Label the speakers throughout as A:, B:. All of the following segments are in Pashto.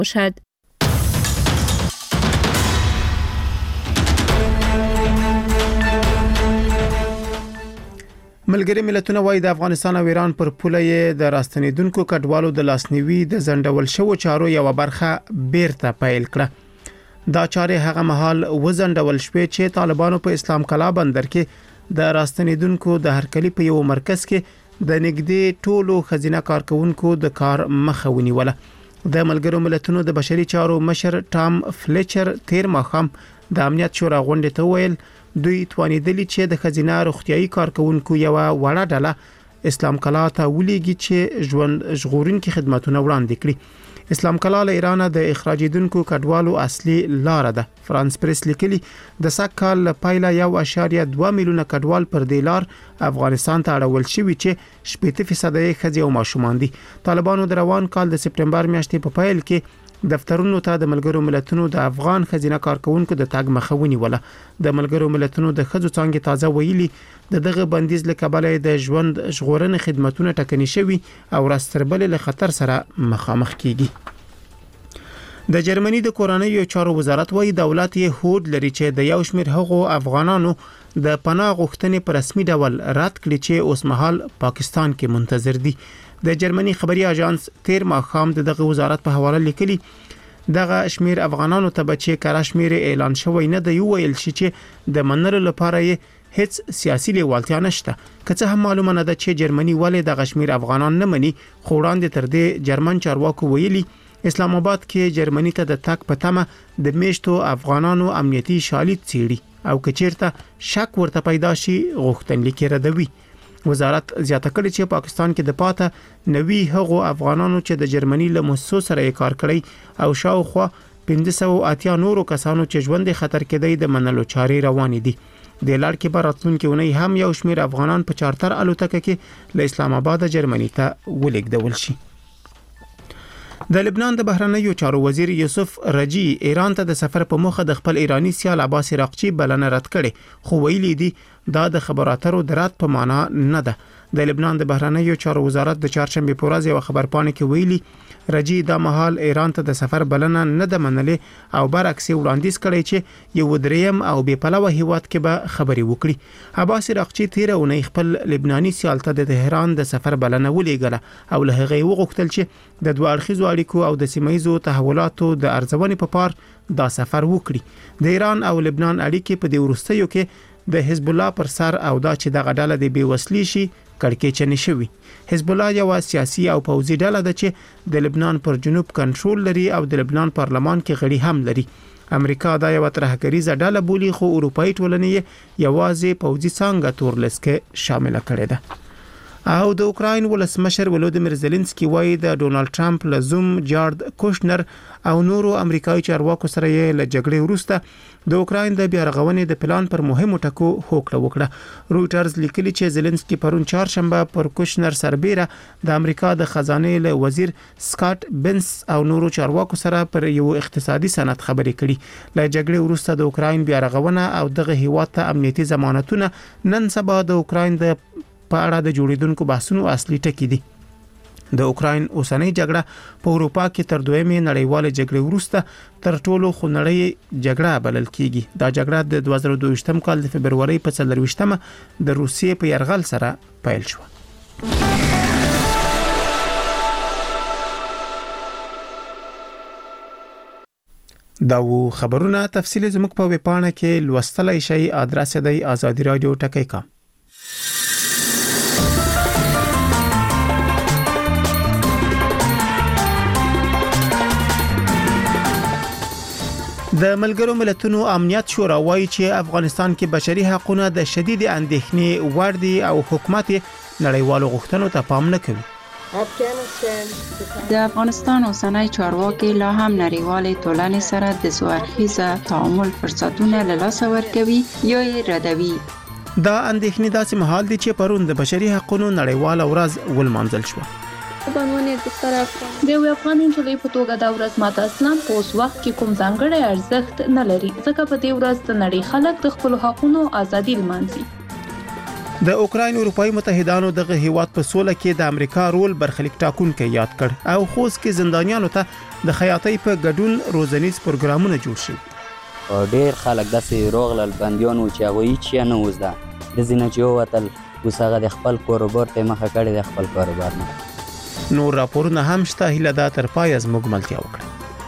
A: باشد.
B: ملګری ملتونه وايي د افغانستان او ایران پر پوله د راستنیدونکو کډوالو د لاسنیوي د زندول شوو چارو یو برخه بیرته پیل کړه. دا چارې هغه مهال وزندول شوې چې طالبانو په اسلام کلا بندر کې د راستنیدونکو د هرکلي په یو مرکز کې د نګدي ټولو خزینه کارکونکو د کار مخه ونیوله. د ملګرو ملتونو د بشري چارو مشر ټام فلیچر تیر ماخام د امنیت شورا غونډې ته ویل دوی توانیدلی چې د خزینه روغتيایي کارکونکو یو وړه ډله اسلام کلا ته ولېږي چې ژوند ژغورونکو خدماتونه وړاندې کړي. اسلام کلا له ایران د اخراجیدونکو کډوالو اصلي لار ده. فرانس پریس لیکلي د سکهال پایله 1.2 میلیونه کډوال پر دې لار افغانستان ته اړول شوی چې 80% یې ښځې او ماشومان دي. طالبانو د روان کال د سپټمبر میاشتې په پیل کې دفترونو ته د ملګرو ملتونو د افغان خزینه کارکونکو د تاګ مخاوني ولا. د ملګرو ملتونو د خځو څنګه تازه ویلي دغه بندیز له کبله د ژوند ژغورنې خدماتونه ټکني شوي او راستربل له خطر سره مخامخ کیږي. د جرمني د کورنیو چارو وزارت وايي دولت یې هوډ لري چې د یو شمېر هغو افغانانو د پناه غوښتنې په رسمي ډول رد کړي چې اوس مهال پاکستان کې منتظر دي. د جرمني خبري اژانس تیر ماخام دغه وزارت په حواله لیکلي دغه شمیر افغانانو ته بچي کار شمیر اعلان شوی نه دی ویل شي چې د منلو لپاره یې هیڅ سیاسي لیوالتیا نشته. که څه هم معلومه نه ده چې جرمني ولې دغه شمیر افغانان نه مني، خو وړاندې تر دې جرمن چارواکو ویلي اسلام آباد کې جرمني ته د تک په تمه د میشتو افغانانو امنیتي شالید څیړي او کچیرته شک ورته پیدا شي غوښتنلیک ردوي. وزارت زیاته کړې چې پاکستان کې د پاته نوي هغو افغانانو چې د جرمني له مؤسسو سره کار کړی او شاوخوا 580 نورو کسانو چې ژوند خطر کې دی د منلو چارې روانې دي. د لړ کې براتلونکو نه هم یو شمیر افغانان په چارتر الوتکه کې له اسلام آباد جرمني ته ولېږدول شي. د لبنان د بهرنیو چارو وزیر یوسف رجی ایران ته د سفر په مخه د خپل ایرانی سیال عباس عراقچی بلنه رد کړي، خو ویلي دي دا د خبراترو درات په معنا نه ده. د لبنان د بهرنیو چارو وزارت د چهارشنبه په ورځ یو خبرپاڼه کې ویلي رجی دا مهال ایران ته د سفر بلنه نه ده منلې او برعکس وړاندیز کړي چې یو دریم او بې پلوه هیواد کې به خبري وکړي. عباس عراقچی تیر اونۍ خپل لبناني سیال ته د تهران د سفر بلنه ولېږله او له هغه وغوښتل چې د دوه اړخیزو اړیکو او د سیمایي تحولاتو د ارزونې په پار دا سفر وکړي. د ایران او لبنان اړیکې په دې وروستیو کې د حزب الله پر سر او دا چې دغه ډله د بیوسلی شي کړکېچنې شوی. حزب الله یو سیاسي او پوځي ډله ده چې د لبنان پر جنوب کنټرول لري او د لبنان پارلمان کې غړي هم لري. امریکا دا یو ترهګریزه ډله بولی خو اروپאי ټولنې یوازې پوځي څنګه تورلس کې شامل کړي ده. او د اوکراین ولسمشر ولودیمیر زيلنسکي وایي د ډونالد ټرمپ له زوم جارد کوشنر او نورو امریکایي چارواکو سره یې له جګړې وروسته د اوکراین د بیارغونې د پلان پر مهمو ټکو هوکړه وکړه. رويټرز لیکلي چې زيلنسکي پرون چهارشنبه پر کوشنر سربېره د امریکا د خزانه له وزیر سکاټ بنس او نورو چارواکو سره پر یو اقتصادي سند خبرې کړي. له جګړې وروسته د اوکراین بیارغونه او دغه هیواد ته امنیتي ضمانتونه نن سبا د اوکراین د په اړه د جوړیدونکو بحثونو اصلي ټکی دي. د اوکراین اوسنۍ جګړه په اروپا کې تر دویمې نړیوالې جګړې وروسته تر ټولو خونړۍ جګړه بلل کیږي. دا جګړه د 2022 کال د فبرवरी په 24مه د روسیې په یرغل سره پیل شوه. دا و خبرونه تفصیل زموږ په ویبپاڼه کې لوستلای شئ. ادرس دی آزادی رادیو ټکی.com. د ملګرو ملتونو امنیت شورا وایي چې افغانستان کې بشري حقوقونه د شدید اندېښنې وړ دي او حکومت نړیوالو غوښتنو ته پام نه کوي.
C: د افغانستان اوسنۍ چارواکي لا هم نړیوالې ټولنې سره د سوارخیزه تعامل فرصتونه له لاسه ورکوي یا یې ردوي.
B: دا اندېښنې داسې مهال دي چې پرون د بشري حقوقو نړیواله ورځ ولمانځل شوه.
D: د یو افغان نجلۍ په توګه دا ورځ ماته اصلا په اوس وخت کې کوم ځانګړی ارزښت نه لري، ځکه په دې ورځ د نړۍ خلک د خپل حقونو ازادي لمانځي.
B: د اوکراین اروپאי متحدانو دغه هیواد په سوله کې د امریکا رول برخلیک ټاکونکي یاد کړ او خوست کې زندانیانو ته د خیاطۍ په ګډون روزنیز پروګرامونه جوړ شي.
A: ډېر خلک داسې روغلل بندیان و چې هغوی هیڅ نه وزده د ځینې چې ووتل اوس هغه د خپل کاروبار ته مخه کړې د خپل کاروبار نه.
B: نور راپورونه هم شته، هیله ده تر پایه زموږ ملتیا وکړه.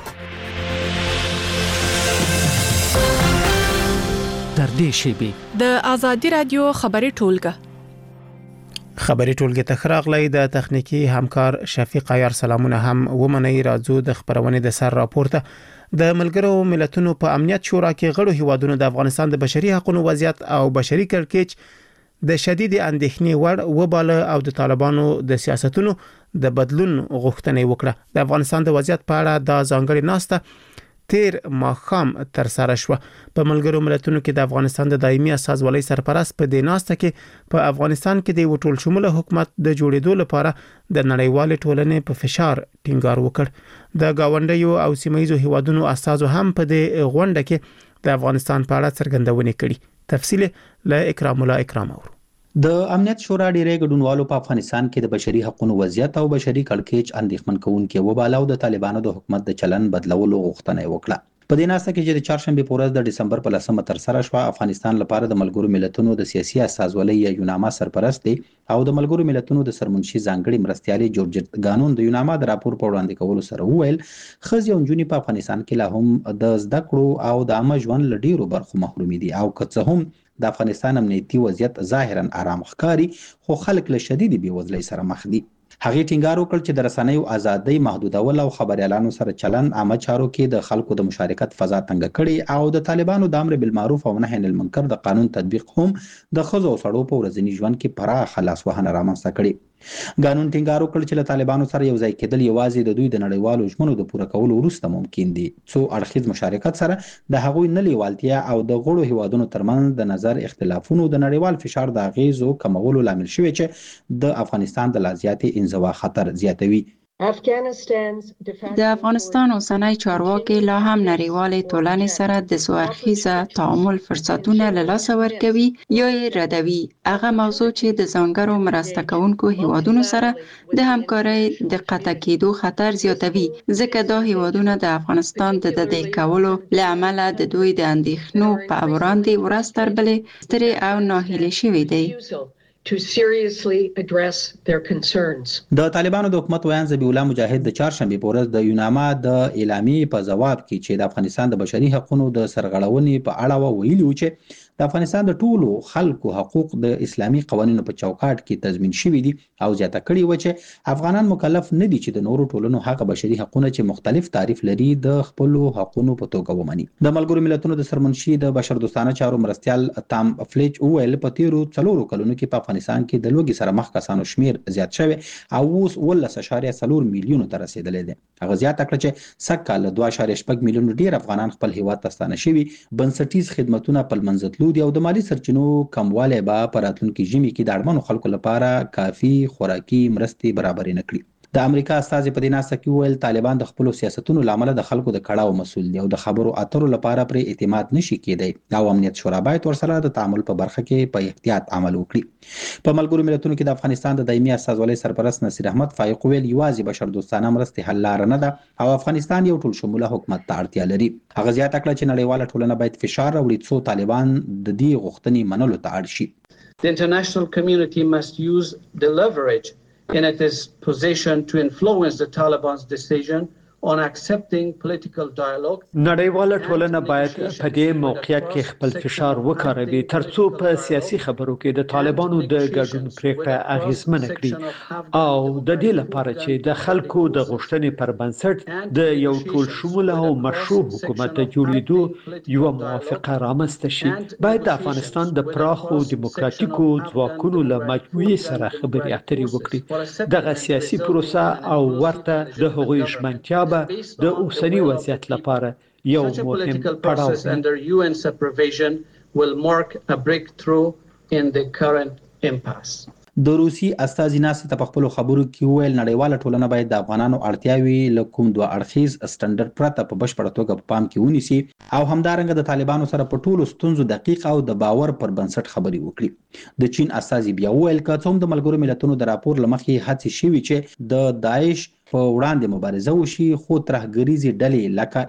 E: در دې شیبې د آزادي رادیو خبري ټولګه
B: ته خراغلی د تخنیکی همکار شفیق عیار سلامونه هم ومني. راځو د خبرونه د سر راپورته. د ملګرو ملتونو په امنیت شورا کې غړو هیوادونو د افغانستان د بشري حقوقو وضعیت او بشري کړکېچ د شدید اندېښنې وړ وباله او د طالبانو د سیاستونو د بدلون غوښتنه وکړه. د افغانستان د وضعیت په اړه د ځانګړي ناسته تیر ماخام تر سره شو. په ملګرو ملتونو کې د افغانستان د دایمي استازولۍ سرپرست په دې ناسته کې په افغانستان کې د ټول شموله حکومت د جوړېدو لپاره د نړیوال ټولنې په فشار ټینګار وکړ. د گاونډیو او سیمایي هیوادونو استازو هم په دې غونډه کې د افغانستان په اړه څرګندونه کړې. تفصیل له اکرام الله اکرام اورو.
F: د امنیت شورا ډیری ګډونوالو په افغانستان کې د بشري حقوقو وضعیت او بشري کړکېچ اندېښمن کوونکې وباله او د طالبانو د حکومت د چلن بدلولو غوښتنه وکړه. په دې ناسته کې چې د چهارشنبه په ورځ د ډسمبر په 10مه تر سره شو، افغانستان لپاره د ملګرو ملتونو د سیاسي استازولۍ یا یوناما سرپرست دی او د ملګرو ملتونو د سرمنشي ځانګړي مرستيالي جورج ګانون د یوناما د راپور په وړاندې کولو سره وویل خځې او نجونې په افغانستان کې لا هم د زده کړو او د عامه ژوند له ډیرو برخو محروم دي او که څه هم د افغانستان امنیتي وضعیت ظاهرا آرام ښکاري خو خلک له شدید بیوزلۍ سره مخ دي. هغه ټینګار وکړ چې د رسنیو ازادۍ محدودول او خبريالانو سره چلن عامه چارو کې د خلکو د مشارکت فضا تنګ کړي او د طالبانو د امر بالمعروف او نهي عن المنکر د قانون تطبیق هم د خزو او سړو په ورځني ژوند کې پراخه لاسوهنه رامنځته کړي. قانون ټینګار وکړ چې له طالبانو سره یو ځای کېدل یوازې د دوی د نړیوالو ژمنو د پوره کولو وروسته ممکن دي. څو اړخیز مشارکت سره د هغوی نه لیوالتیا او د غړو هیوادونو ترمنځ د نظر اختلافونو د نړیوال فشار د اغیزو کمولو لامل شوی چې د افغانستان د لازیاتي انزوا خطر زیاتوي.
C: د افغانستان اوسنی چارواکي لا هم نړیوالې ټولنې سره د سوارخیزه تعامل فرصتونه له لاسه ورکوي یا یې ردوي. هغه موضوع چې د ځانګړو مرسته کوونکو هیوادونو سره د همکارۍ د قطع کېدو خطر زیاتوي، ځکه دا هیوادونه د افغانستان د تدې کولو له امله د دوی د اندېښنو په وړاندې ورځ تر بلې سترې او ناهیلې شوي دي.
G: to seriously address their concerns.
F: د طالبانو د حکومت ویان ذبیح الله مجاهد د چهارشنبه په ورځ د یوناما د اعلامیې په جواب کې چې د افغانستان د بشري حقوقو د سرغړونې په اړه ویلي و چې د افغانستان د ټولو خلکو حقوق د اسلامي قوانینو په چوکاټ کې تضمین شوي دي او زیاته کړي و چې افغانان مکلف نه دي چې د نورو ټولنو حق بشري حقوقونه چې مختلف تعریف لري د خپل حقوقو په توګه ومني. د ملګرو ملتونو د سرمنشي د بشردوستانه چارو مرستيال تام فلیچ ویل په تیرو 4 کلونو کې په افغانستان کې د لوګي سره مخ کسانو شمیر زیات شوی او اوس 13.4 میلیون ته رسیدلی دی. هغه زیاته کړ چې سکه له 2.8 میلیون ډیر افغانان خپل هیواد ته ستانه شوي. بنسټیز خدماتونه په منځتلو دي او د مالی سرچینو کموالی به په راتلونکي ژمي کې د اړمنو خلکو لپاره کافي خوراکي مرستې برابرې نه کړي. د امریکا استازي په دې ناسته کې ویل طالبان د خپل سیاستونو لامل د خلکو د کړهو مسول دي او د خبرو اترو لپاره پر اعتماد نشي کېدی او امنیت شورا باید ورسره د تعامل په برخه کې په احتیاط عمل وکړي. په ملګرو ملتونو کې د افغانستان د دایمي استازولۍ سرپرست نصیر احمد فایق ویل یوازې بشردوستانه مرستې حل لار نه ده او افغانستان یو ټول شموله حکومت ته اړتیا لري. هغه زیاته کړه چې نړیواله ټولنه باید فشار راوړي څو طالبان د دې غوښتنې منلو ته اړ شي.
G: The international community must use the leverage in its position to influence the Taliban's decision on accepting political dialogue.
E: نړیواله ټولنه باید په دې موقعیت کې خپل فشار وکاروي ترڅو په سیاسي خبرو کې د طالبانو د ګډون پریکړه اغیزمنه کړي او د دې لپاره چې د خلکو د غوښتنې پر بنسټ د یو ټول شموله او مشروع حکومت د جوړېدو یو موافقه رامنځته شي. باید د افغانستان د پراخو دیموکراتیکو ځواکونو له مجموعې سره خبرې اترې وکړي. دغه سیاسي پروسه او ورته د هغوی ژمنتیا د اوسنی وضعیت لپاره یو مهم پړاو دی.
G: under UN supervision will mark a breakthrough in the current impasse.
F: د روسي استازي ناستې ته په خپلو خبرو کې وویل نړیواله ټولنه باید د افغانانو اړتیاوې له کوم دوه اړخیز سټنډرډ پرته په بشپړه توګه په پام کې ونیسي او همدارنګه د طالبانو سره په ټولو ستونزو دقیق او د باور پر بنسټ خبرې وکړي. د چین استازي بیا وویل که څه هم د ملګرو ملتونو د راپور له مخې هڅې شوي چې د داعش په وړاندې مبارزه وشي خو ترهګریزې ډلې لکه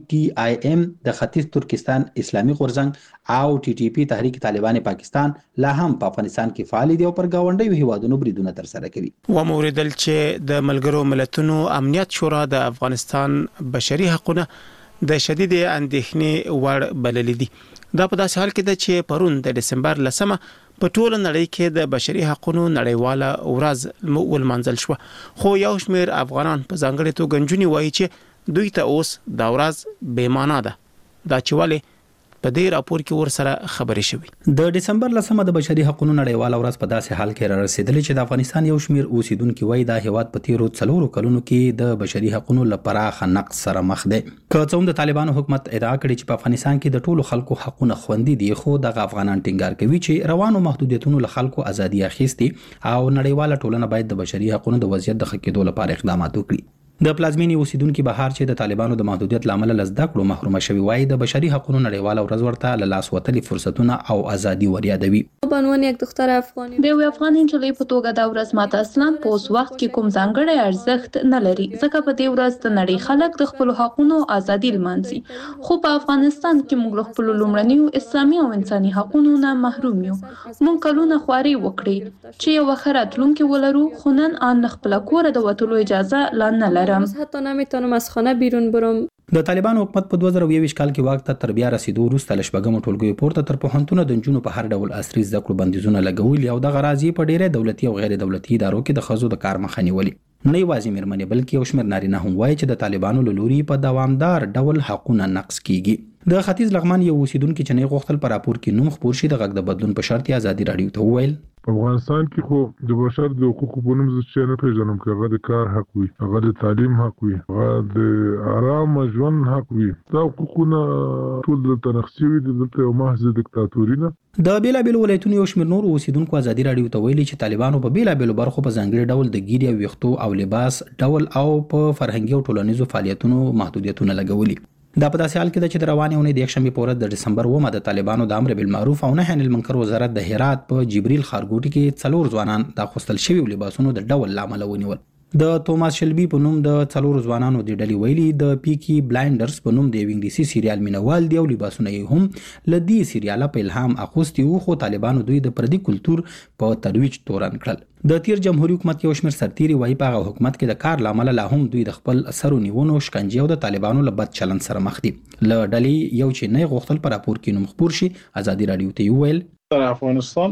F: ETIM د ختیځ ترکستان اسلامي غورځنګ او TTP تحریک طالبان پاکستان لا هم په افغانستان کې فعال دي او پر گاونډیو هیوادونو بریدونه ترسره کوي.
B: وموردل چې د ملګرو ملتونو امنیت شورا د افغانستان بشري حقوقونه د شدید اندېښنې وړ بللي دي. دا په داسې حال کې ده چې پرون د دسمبر 10 په ټوله نړۍ کې د بشري حقوقو نړیواله ورځ ولمانځل شو، خو یو شمېر افغانان په ځانګړې توګه نجونې وایي چې دوی ته اوس دا ورځ بې معنا ده. دا چې ولې په دې راپور کې ورسره خبرې شوې.
F: د دسمبر 10 د بشري حقوقو نړیواله ورځ په داسې حال کې را رسیدلې چې د افغانستان یو شمېر اوسیدونکو وایي دا هیواد په تیرو 4 کلونو کې د بشري حقوقو لپاره نقص سره مخ دی. که څه هم د طالبانو حکومت ادعا کړې چې په افغانستان کې د ټولو خلکو حقوقونه خوندي دي، خو دغه افغانان ټینګار کوي چې روانو محدودیتونو له خلکو ازادي اخیستي او نړیواله ټولنه باید د بشري حقوقو د وضعیت د ښه کېدو لپاره اقدامات وکړي. د پلازمینې اوسیدونکو بهار چې د طالبانو د محدودیت لامل لزده کړو محرومه شوی وای د بشري حقوقو نړیواله ورځ ورته له لاس وتلي فرصتونه او ازادي وریادوي.
D: به عنوان یک دختر افغانی د یو افغان نجلۍ په توګه دا ورځ ماته اصلا په اوس وخت کې کوم ځانګړی ارزښت نه لري، ځکه په دې ورځ د نړۍ خلک د خپل حقوقو ازادي لمانځي، خو په افغانستان کې موږ له خپل لومړنیو اسلامي او انساني حقوقو نه محروم یو. موږ کلونه خواري وکړي چې یو وخت راتلونکي ولرو، خو نن ان خپل کور د وټولو اجازه لا نه لرم. حتی نمیتونم از خانه بیرون برم.
F: د طالبانو حکومت په 2021 کال کې واک ته تر بیا رسیدو وروسته له شپږمو ټولګیو پورته تر پوهنتونو د نجونو په هر ډول عصري زده کړو بندیزونه لګولي او د غرازي په ډیره دولتي او غیر دولتي ادارو کې د ښځو د کار مخه نیولې. نه یوازې مېرمنې بلکې یو شمېر نارینه هم وایي چې د طالبانو له لوري په دوامدار ډول حقونه نقض کیږي. د ختیځ لغمان یو اوسیدونکو چې نه غوښتل په راپور کې نوم خپور شي د غږ د بدلون په شرط ازادي رادیو ته وویل
H: افغانستان کې خو د بشر د حقوقو په نوم څه نه پیژنم چې هغه د کار حق وي، هغه د تعلیم حق وي، هغه د آرام ژوند حق وي. دا حقوقونه ټول د تنقصي وي د یو محض دیکتاتوري نه.
F: د بیلابیلو ولایتونو یو شمېر نور اوسیدونکو ازادي رادیو ته ویلي چې طالبانو په بیلابیلو برخو په ځانګړي ډول د ګیري او ویښتو او لباس ډول او په فرهنګي او ټولنیزو فعالیتونو محدودیتونه لګولي. دا په داسې حال کې ده چې د روانې اونۍ د یکشنبې په ورځ د ډسمبر 9 د طالبانو د امر بالمعروف او نهي عن المنکر وزارت د هرات په جبريل ښارګوټي کې 4 ځوانان د اغوستل شوي لباسونو د ډول لامل ونیول. د توماس شلبي په نوم د 4 ځوانانو د ډلې ویلي د پیکی بلایندرز په نوم د انګلیسي سریال مینوال دی او لباسونه یې هم لدی سریاله په الهام اخوستي وو، خو طالبانو دوی د پردي کلچر په ترویج تورن کړل. د تیر جمهوریت حکومت یو شمېر سرتیري وایي په هغه حکومت کې د کار لامل لا هم دوی د خپل سرو نیونو شکنجې او د طالبانو له بد چلند سره مخ دي. له ډلې یو چې نه غوښتل په راپور کې نوم خپور شي ازادي رادیو ته ویل
I: په افغانستان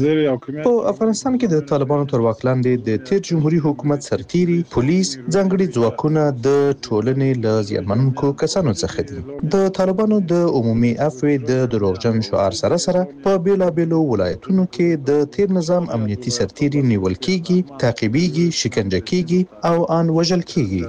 I: کې د طالبانو تر واک لاندې د تیر جمهوریت حکومت سرتیري، پولیس، ځانګړي ځواکونه د ټولنې له زیانمنونکو کسانو څخه دي. د طالبانو د عمومي عفو د دروغجن شعار سره په بیلابیلو ولایتونو کې د تیر نظام امنیتي سرتیري نیول کیږي، تعقیبیږي، شکنجه کیږي او ان وژل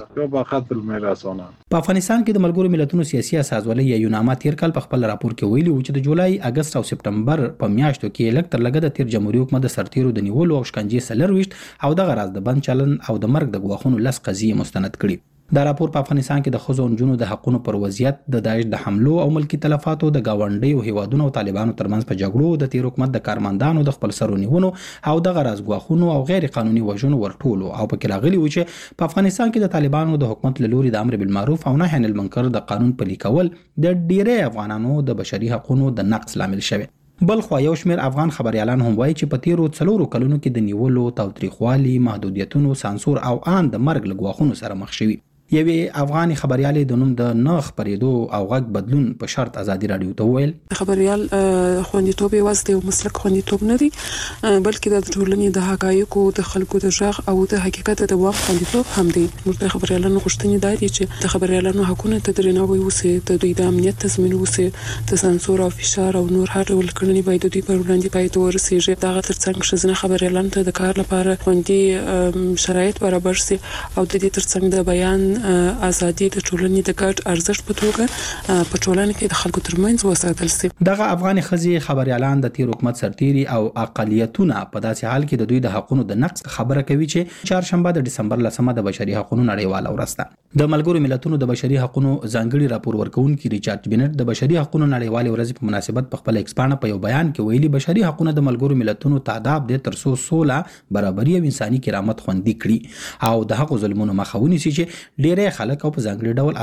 I: کیږي.
F: په افغانستان کې د ملګرو ملتونو سیاسي اساسولۍ یا یوناما تیر کال په خپل راپور کې ویلي و چې د جولای، اگست او سپټمبر په میاشتو کې لږ تر لږه د تیر جمهوریت حکومت د سرتیرو د نیولو او شکنجې 24 او د غراز د بند چلن او د مرګ د غواخونو 10 قضیې مستند کړي. دا راپور په افغانستان کې د ښځو او نجونو د حقوقو پر وضعیت، د داعش د حملو او ملکی تلفاتو، د گاونډیو هیوادونو او طالبانو ترمنځ په جګړو، د تیر حکومت د کارمندانو د خپل سرو نیونو او د غراز غواخونو او غیر قانوني وژنو ورټولو او پکې راغلي و چې په افغانستان کې د طالبانو د حکومت له لوري د امر بالمعروف او نهي عن المنکر د قانون پلي کول د ډیری افغانانو د بشري حقوقو د نقض لامل شوی. بل خو یو شمېر افغان خبريالان هم وایي چې په تیرو 4 کلونو کې د نیولو، تاوتریخوالي، محدودیتونو، سانسور او ان د مرګ له غواخونو سره مخ شوي. یوې افغاني خبريالې د نوم د نه خبرېدو او غږ بدلون په شرط ازادي رادیو ته ویل
J: خبريال خوندیتوب یوازې د مسلک خوندیتوب نه دی، بلکې د ټولنې د حقایقو، د خلکو د ژغ او د حقیقت د دوام خوندیتوب هم دی. موږ د خبريالانو غوښتنې دي چې د خبريالانو حقوقو ته درناوی وشي، د دوی د امنیت تضمین وشي، د سانسور او فشار او نور هر ډول کړنې باید دوی پر وړاندې پای ته ورسیږي. دا ترڅنګ ښځینه خبريالانو ته د کار لپاره خوندي شرایط برابر شي او د دې ترڅنګ د بیان ازادي د ټولنې د ګډ ارزښت په توګه په ټولنه کې د خلکو ترمنځ وساتل شي.
F: دغه افغان خزي خبريالان د تیر حکومت سرتيري او اقاليتونه په داسې حال کې د دوی د حقوقو د نقض خبره کوي چې چهارشنبه د ډسمبر لسمه د بشري حقوقو نړیواله ورځ ده. د ملګرو ملتونو د بشري حقوقو ځانګړي راپور ورکونکي ریچارډ بنټ د بشري حقوقو نړیواله ورځ په مناسبت په خپل ایکسپانه په یو بیان کې ویلي بشري حقوقو د ملګرو ملتونو تعهد د ترسو سوله برابري او انساني کرامت خوندي کړي او د حقوقو ظلمونو مخه ونیسي چې ډېری خلک او په ځانګړي ډول